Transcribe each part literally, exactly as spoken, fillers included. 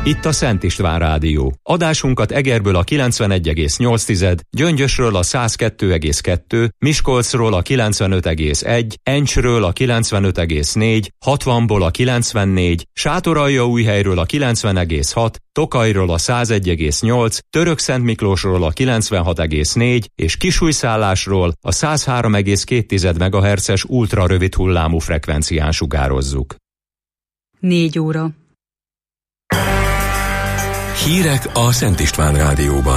Itt a Szent István Rádió. Adásunkat Egerből a kilencvenegy egész nyolc, Gyöngyösről a száz kettő egész kettő, Miskolcról a kilencvenöt egész egy, Encsről a kilencvenöt egész négy, hatvanból a kilencvennégy, Sátoraljaújhelyről a kilencven egész hat, Tokajról a száz egy egész nyolc, Törökszentmiklósról a kilencvenhat egész négy és Kisújszállásról a száz három egész két megahertzes ultra rövid hullámú frekvencián sugározzuk. Négy óra. Hírek a Szent István Rádióban.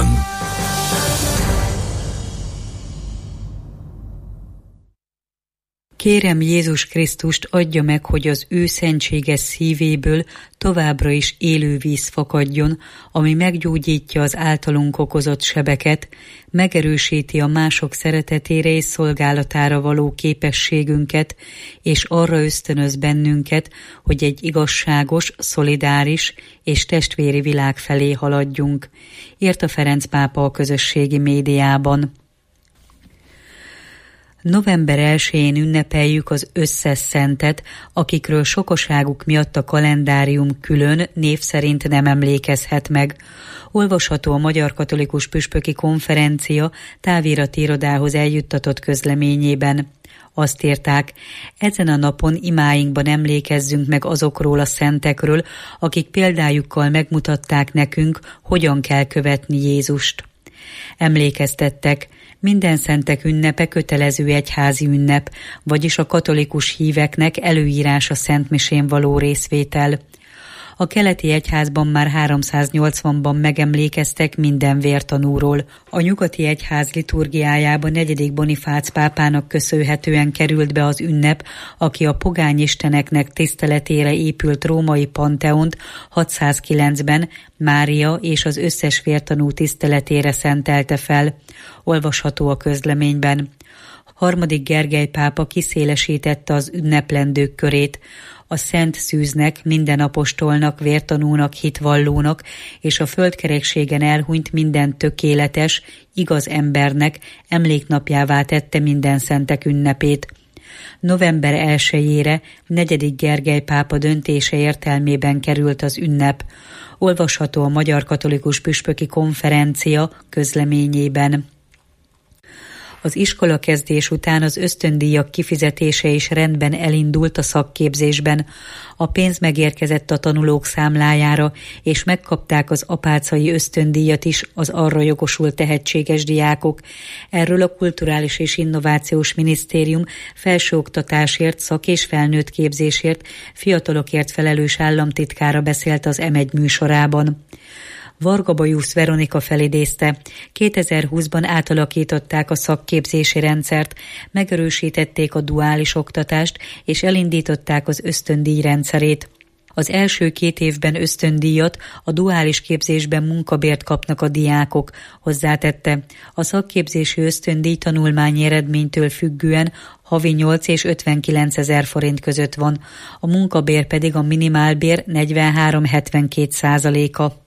Kérem Jézus Krisztust, adja meg, hogy az ő szentséges szívéből továbbra is élő víz fakadjon, ami meggyógyítja az általunk okozott sebeket, megerősíti a mások szeretetére és szolgálatára való képességünket, és arra ösztönöz bennünket, hogy egy igazságos, szolidáris és testvéri világ felé haladjunk, írta Ferenc pápa a közösségi médiában. November elsején ünnepeljük az összes szentet, akikről sokaságuk miatt a kalendárium külön név szerint nem emlékezhet meg. Olvasható a Magyar Katolikus Püspöki Konferencia távirati irodához eljuttatott közleményében. Azt írták, ezen a napon imáinkban emlékezzünk meg azokról a szentekről, akik példájukkal megmutatták nekünk, hogyan kell követni Jézust. Emlékeztettek, minden szentek ünnepe kötelező egyházi ünnep, vagyis a katolikus híveknek előírás a szentmisén való részvétel. A keleti egyházban már háromszáznyolcvanban megemlékeztek minden vértanúról. A nyugati egyház liturgiájában negyedik Bonifác pápának köszönhetően került be az ünnep, aki a pogány isteneknek tiszteletére épült római panteont hatszázkilencben Mária és az összes vértanú tiszteletére szentelte fel. Olvasható a közleményben. Harmadik Gergely pápa kiszélesítette az ünneplendők körét. A szent szűznek, minden apostolnak, vértanúnak, hitvallónak és a földkerekségen elhunyt minden tökéletes, igaz embernek emléknapjává tette minden szentek ünnepét. November elsejére negyedik Gergely pápa döntése értelmében került az ünnep. Olvasható a Magyar Katolikus Püspöki Konferencia közleményében. Az iskolakezdés után az ösztöndíjak kifizetése is rendben elindult a szakképzésben. A pénz megérkezett a tanulók számlájára, és megkapták az apácai ösztöndíjat is az arra jogosult tehetséges diákok. Erről a Kulturális és Innovációs Minisztérium felsőoktatásért, szak- és felnőtt képzésért, fiatalokért felelős államtitkára beszélt az em egy műsorában. Varga Bajusz Veronika felidézte, kétezer-húszban átalakították a szakképzési rendszert, megerősítették a duális oktatást, és elindították az ösztöndíj rendszerét. Az első két évben ösztöndíjat, a duális képzésben munkabért kapnak a diákok, hozzátette. A szakképzési ösztöndíj tanulmányi eredménytől függően havi nyolc és ötvenkilencezer forint között van, a munkabér pedig a minimálbér negyvenhárom hetvenkét százaléka.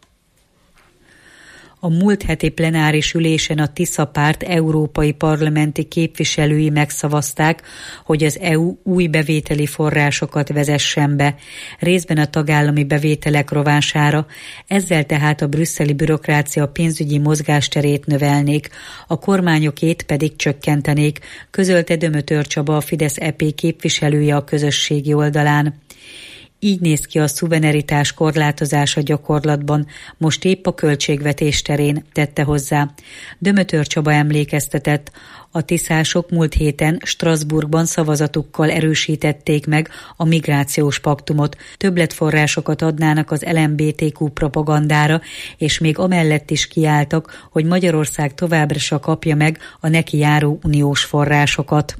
A múlt heti plenáris ülésen a Tisza párt európai parlamenti képviselői megszavazták, hogy az é u új bevételi forrásokat vezessen be, részben a tagállami bevételek rovására, ezzel tehát a brüsszeli bürokrácia pénzügyi mozgásterét növelnék, a kormányokét pedig csökkentenék, közölte Dömötör Csaba, a Fidesz é pé képviselője a közösségi oldalán. Így néz ki a szuverenitás korlátozása gyakorlatban, most épp a költségvetés terén, tette hozzá. Dömötör Csaba emlékeztetett, a tiszások múlt héten Strasbourgban szavazatukkal erősítették meg a migrációs paktumot, többletforrásokat adnának az el em bé té kú propagandára, és még amellett is kiálltak, hogy Magyarország továbbra se kapja meg a neki járó uniós forrásokat.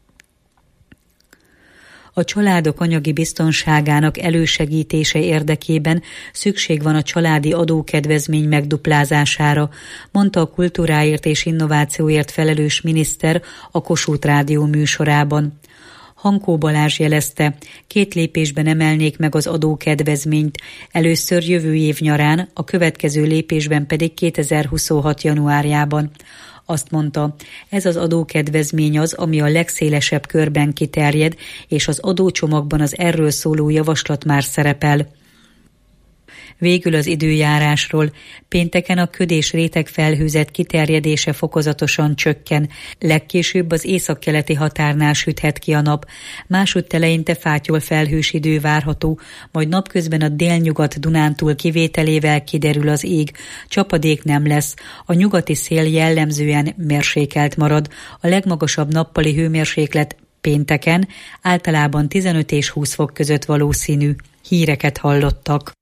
A családok anyagi biztonságának elősegítése érdekében szükség van a családi adókedvezmény megduplázására, mondta a kultúráért és innovációért felelős miniszter a Kossuth Rádió műsorában. Hankó Balázs jelezte, két lépésben emelnék meg az adókedvezményt, először jövő év nyarán, a következő lépésben pedig kétezer-huszonhat januárjában. Azt mondta, ez az adókedvezmény az, ami a legszélesebb körben kiterjed, és az adócsomagban az erről szóló javaslat már szerepel. Végül az időjárásról. Pénteken a köd és rétegfelhőzet kiterjedése fokozatosan csökken. Legkésőbb az északkeleti határnál süthet ki a nap. Másutt eleinte fátyol felhős idő várható, majd napközben a délnyugat Dunántúl kivételével kiderül az ég. Csapadék nem lesz. A nyugati szél jellemzően mérsékelt marad. A legmagasabb nappali hőmérséklet pénteken általában tizenöt és húsz fok között valószínű. Híreket hallottak.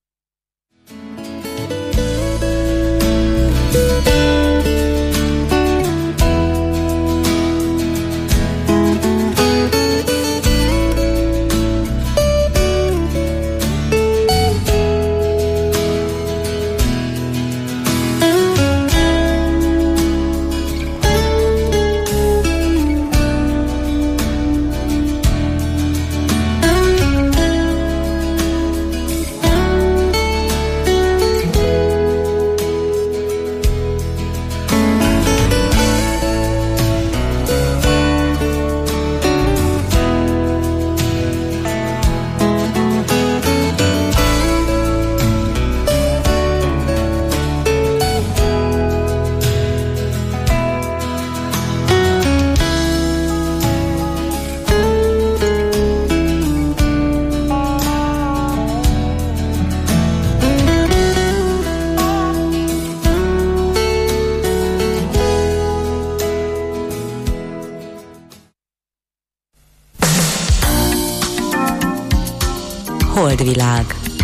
Holdvilág.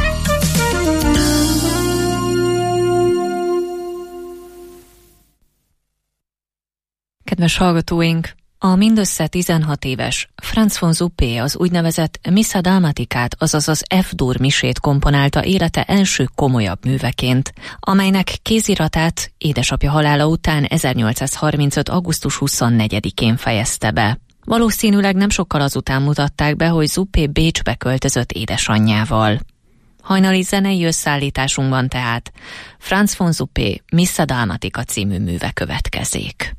Kedves hallgatóink! A mindössze tizenhat éves Franz von Suppé az úgynevezett Missa Dalmaticát, azaz az F-dur misét komponálta élete első komolyabb műveként, amelynek kéziratát édesapja halála után ezernyolcszázharmincöt. augusztus huszonnegyedikén fejezte be. Valószínűleg nem sokkal azután mutatták be, hogy Suppé Bécsbe költözött édesanyjával. Hajnali zenei összeállításunkban tehát Franz von Suppé Missa Dalmatica című műve következik.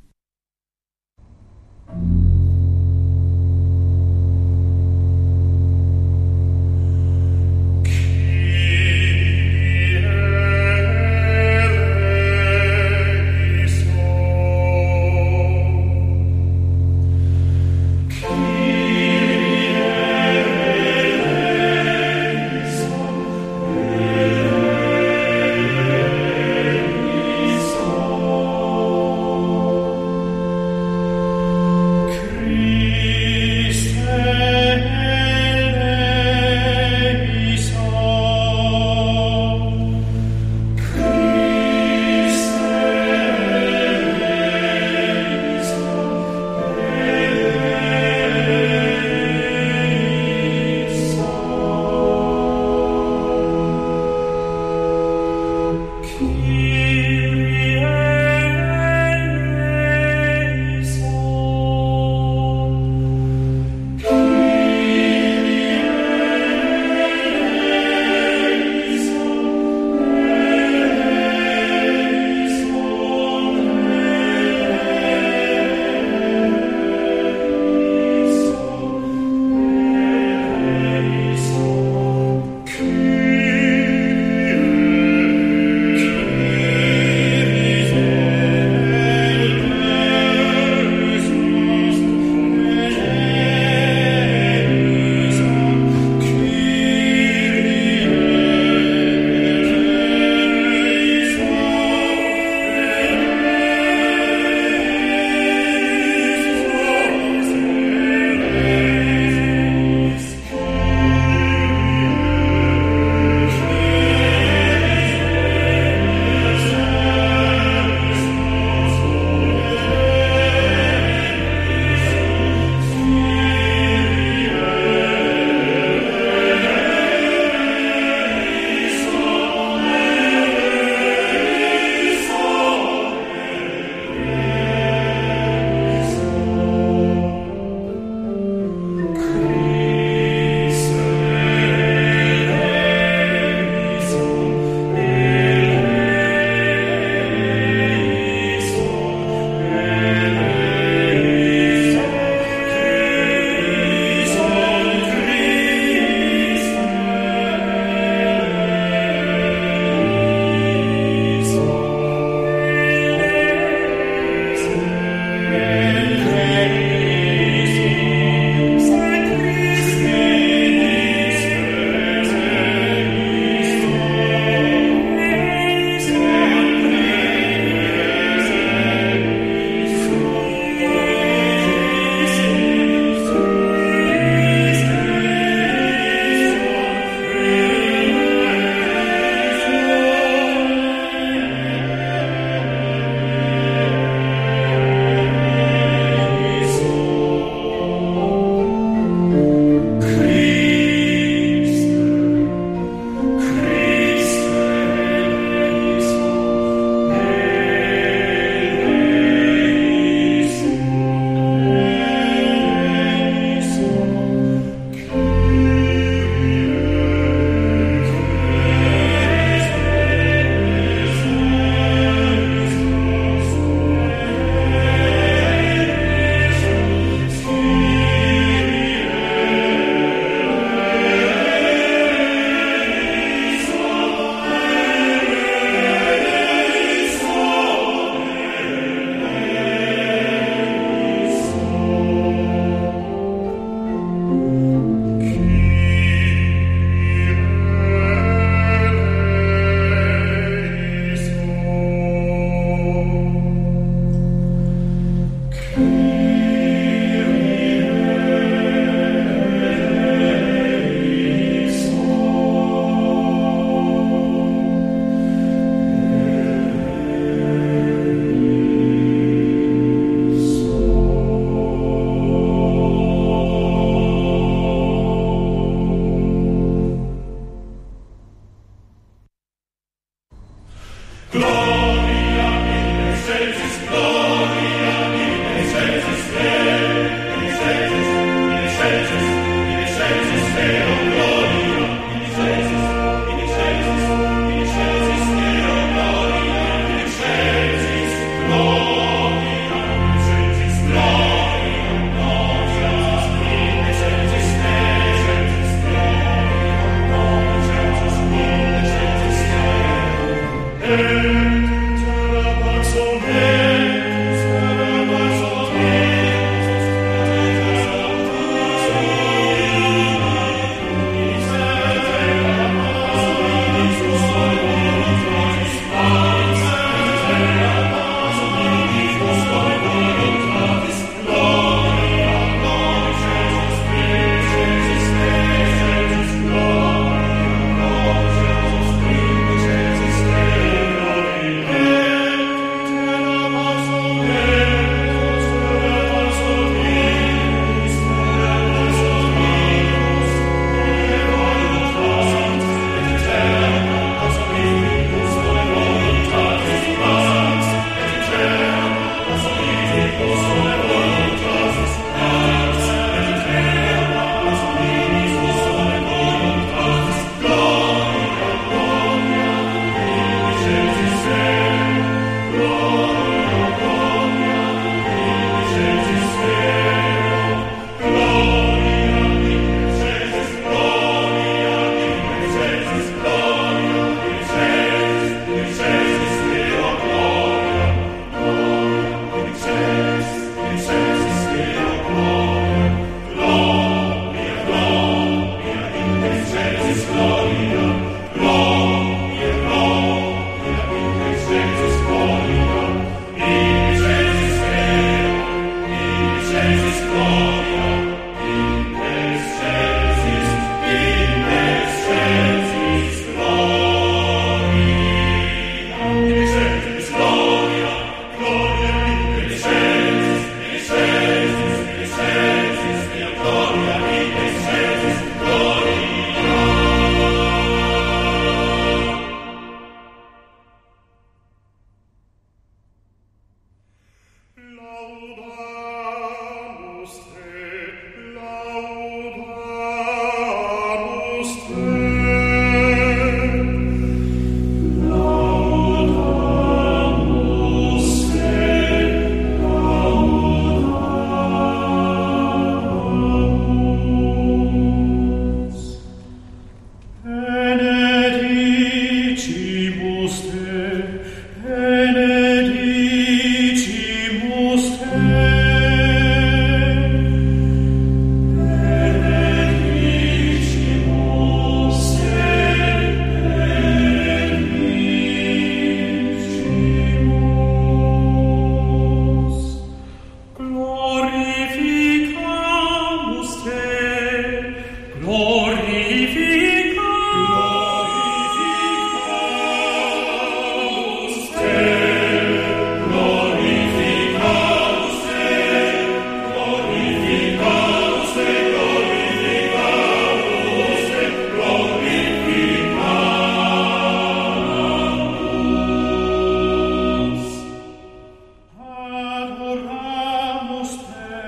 Adoramus te.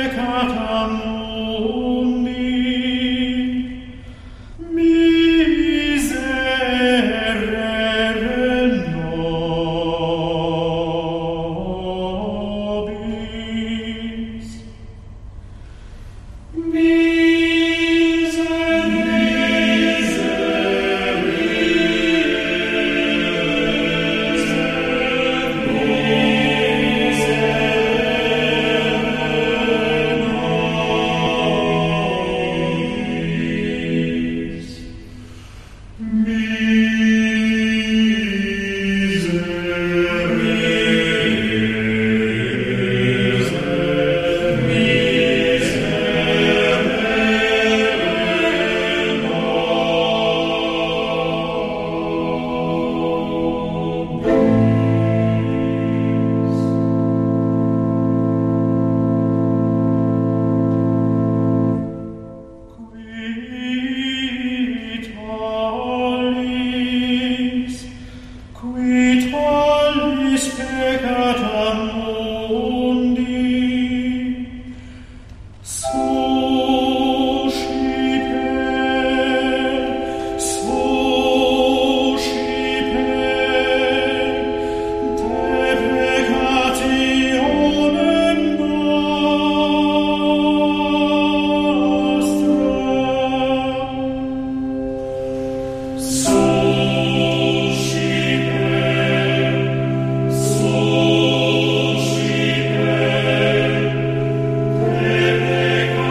Peccatum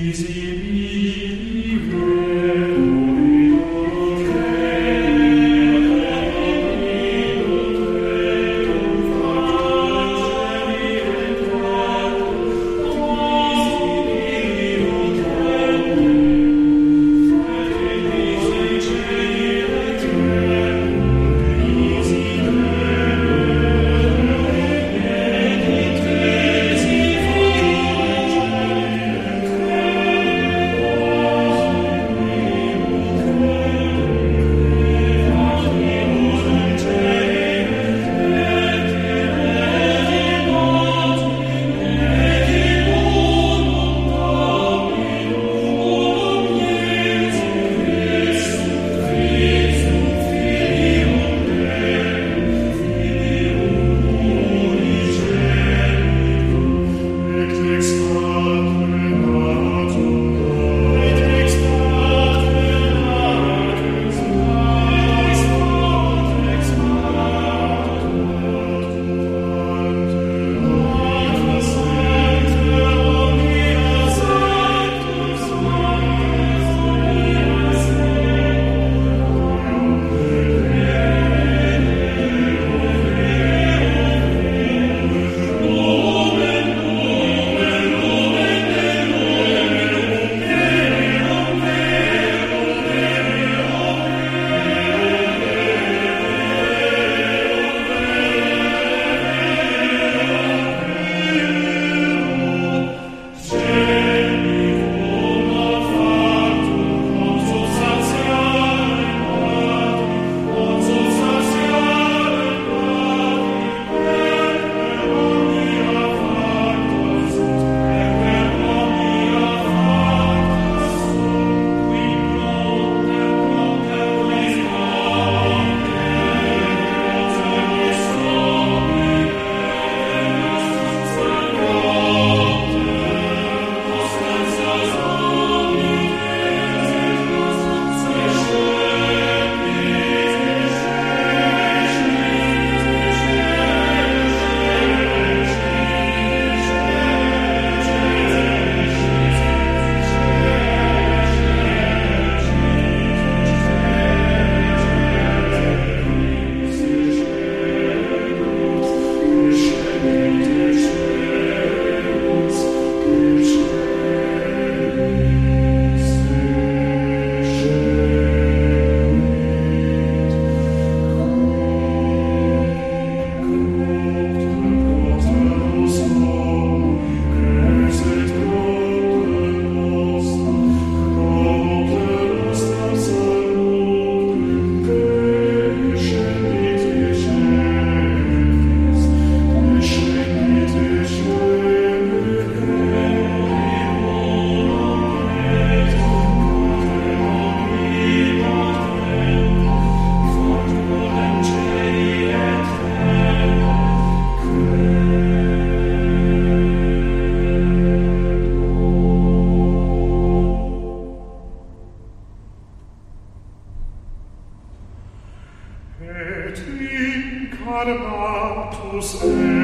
Incarnatus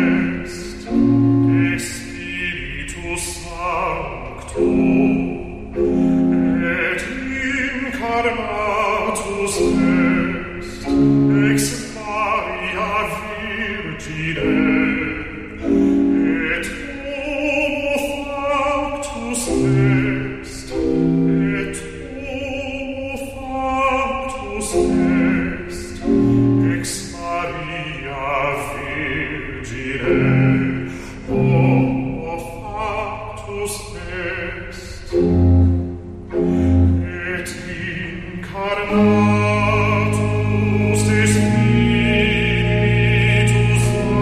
est, de Spiritus Sancto, et incarnatus est, ex Maria Virgine, et homo factus est, et homo factus est, ex Maria Virgine, homo factus est, et incarnatus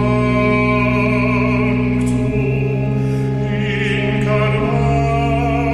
de Spiritus Sancto,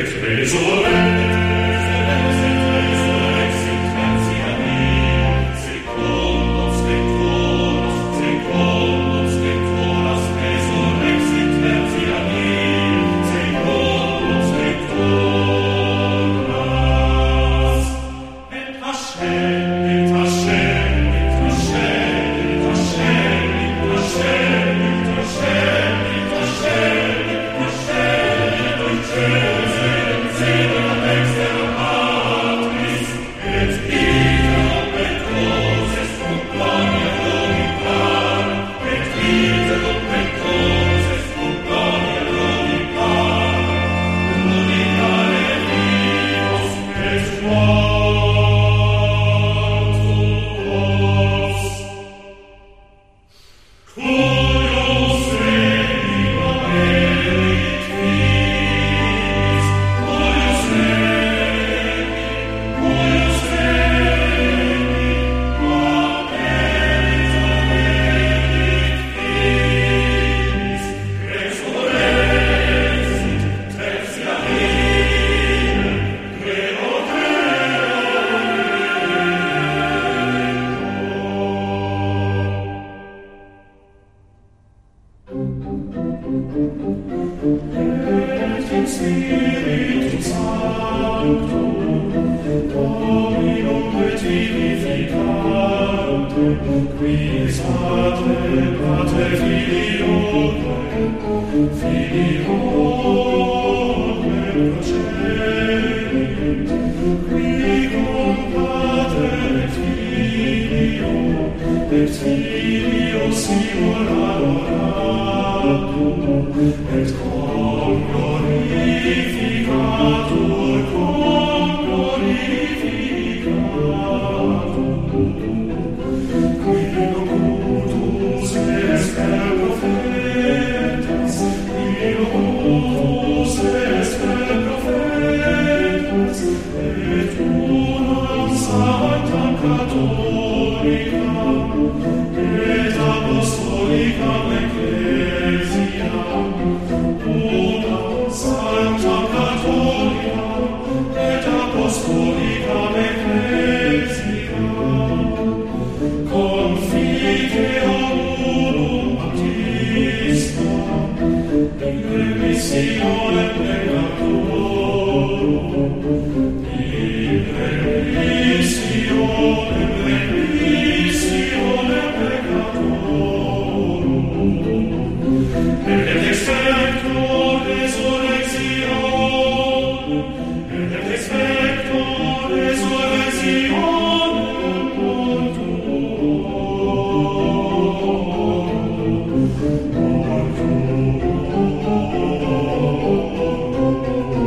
Oh,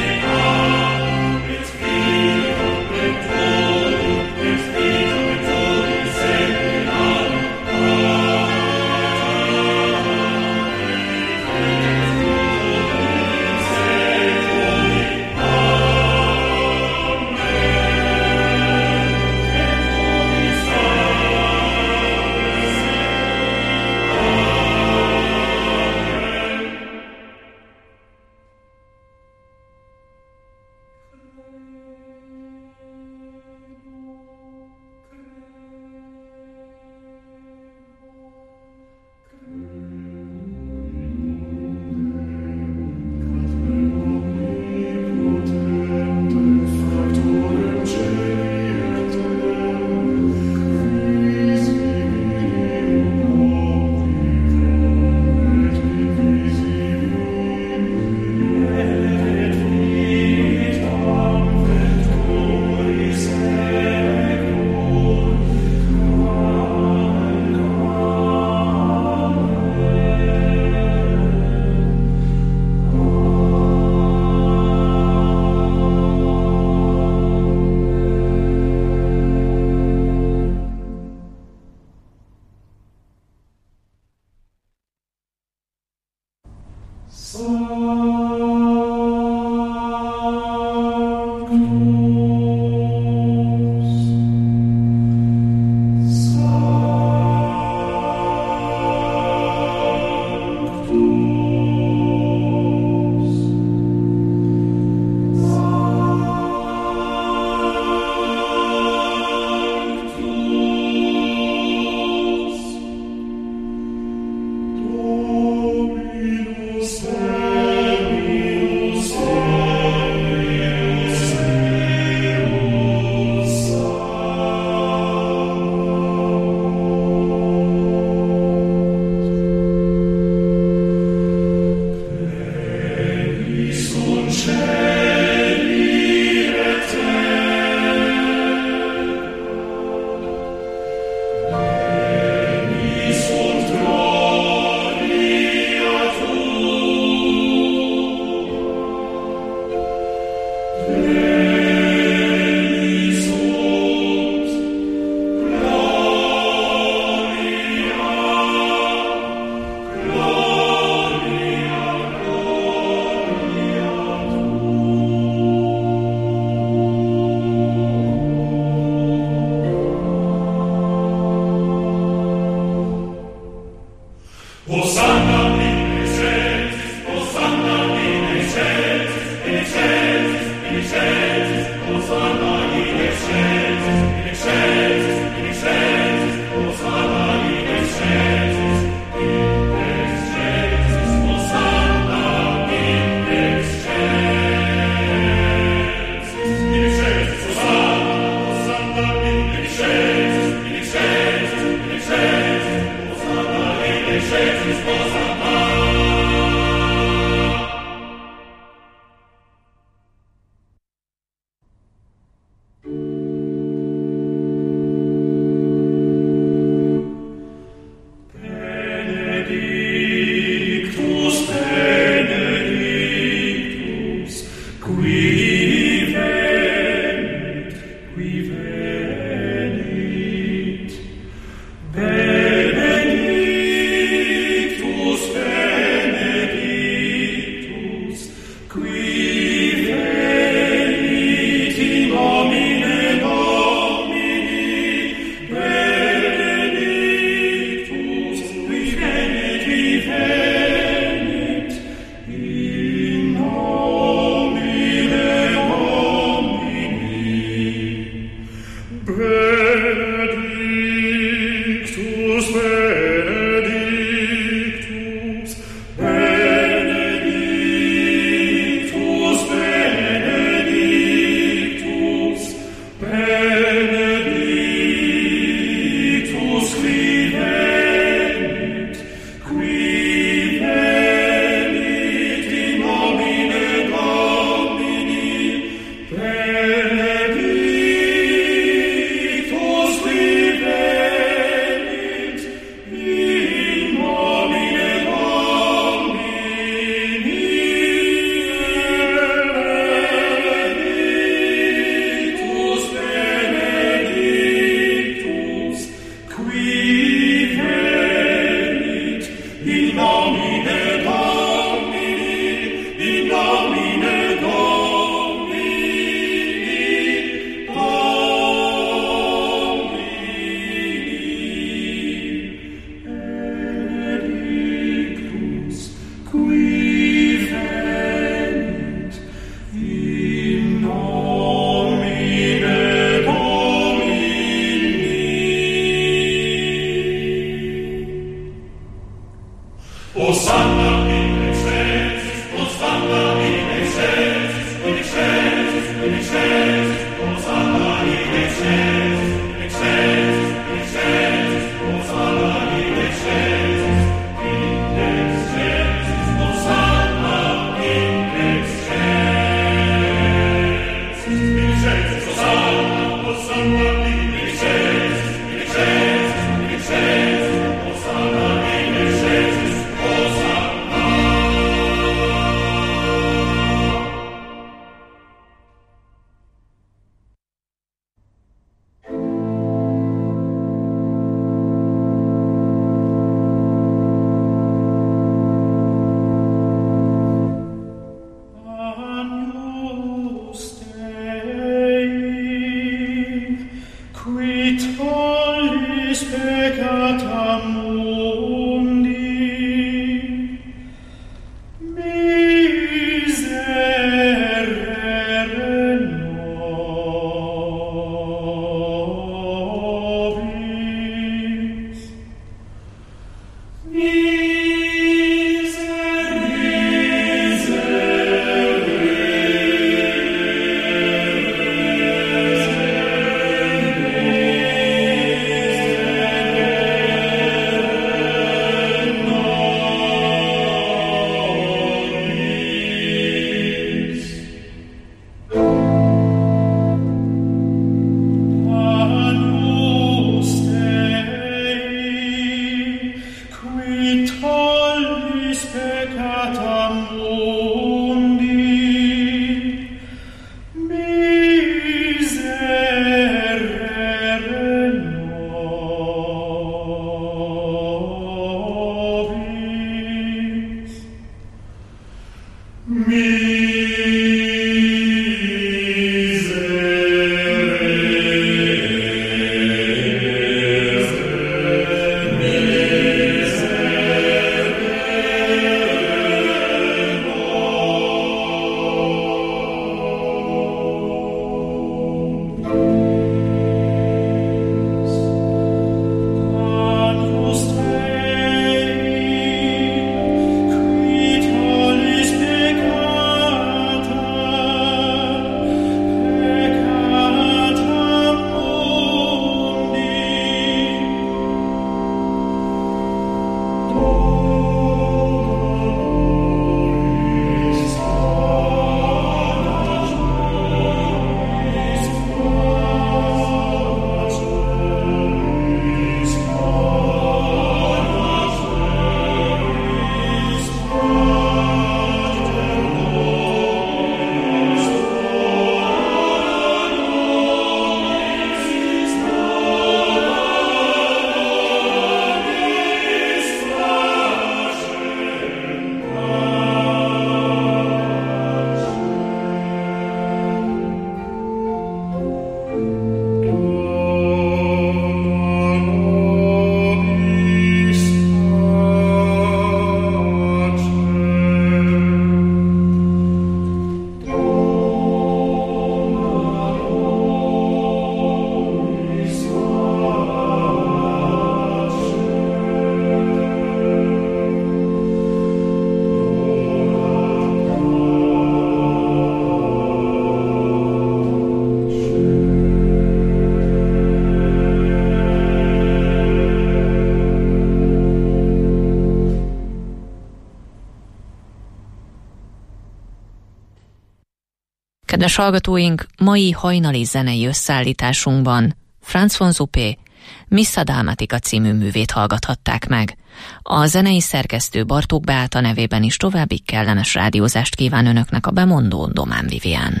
Kedves hallgatóink, mai hajnali zenei összeállításunkban Franz von Suppé Missa Dalmatica című művét hallgathatták meg. A zenei szerkesztő Bartók Beáta nevében is további kellemes rádiózást kíván önöknek a bemondó Domán Vivian.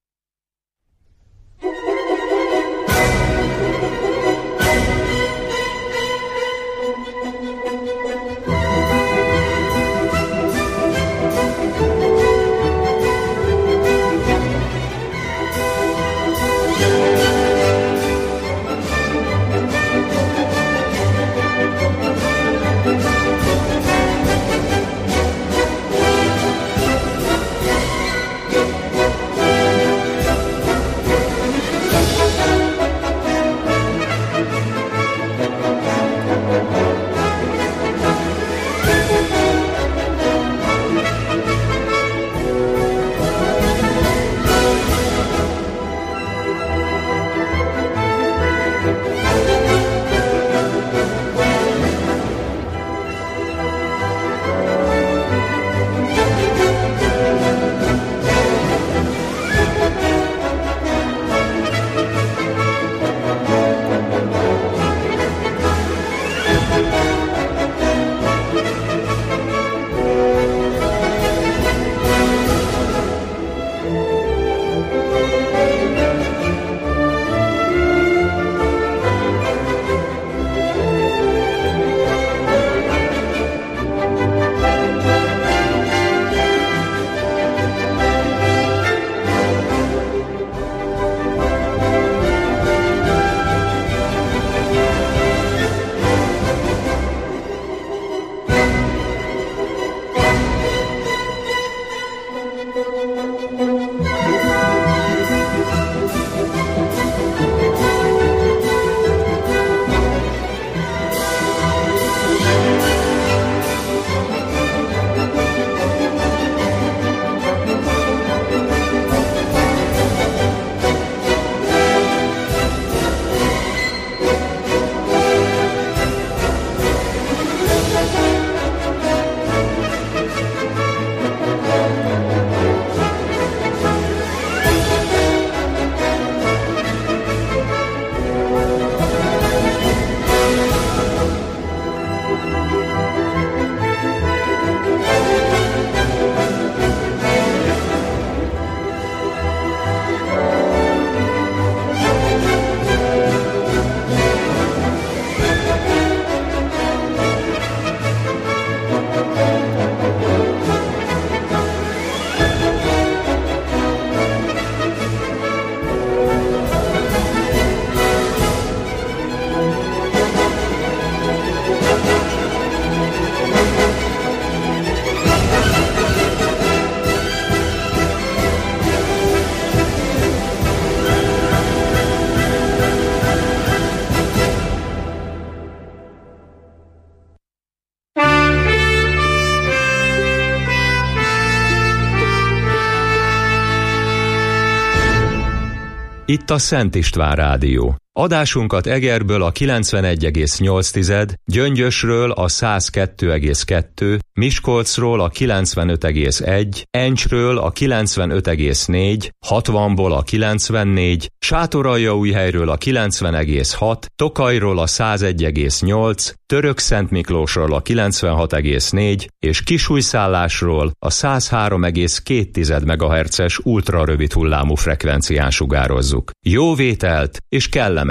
Itt a Szent István Rádió. Adásunkat Egerből a kilencvenegy egész nyolc, Gyöngyösről a száz kettő egész kettő, Miskolcról a kilencvenöt egész egy, Encsről a kilencvenöt egész négy, hatvanból a kilencvennégy, Sátoraljaújhelyről a kilencven egész hat, Tokajról a száz egy egész nyolc, Törökszentmiklósról a kilencvenhat egész négy és Kisújszállásról a száz három egész két megahertzes ultrarövid hullámú frekvencián sugározzuk. Jó vételt és kellemes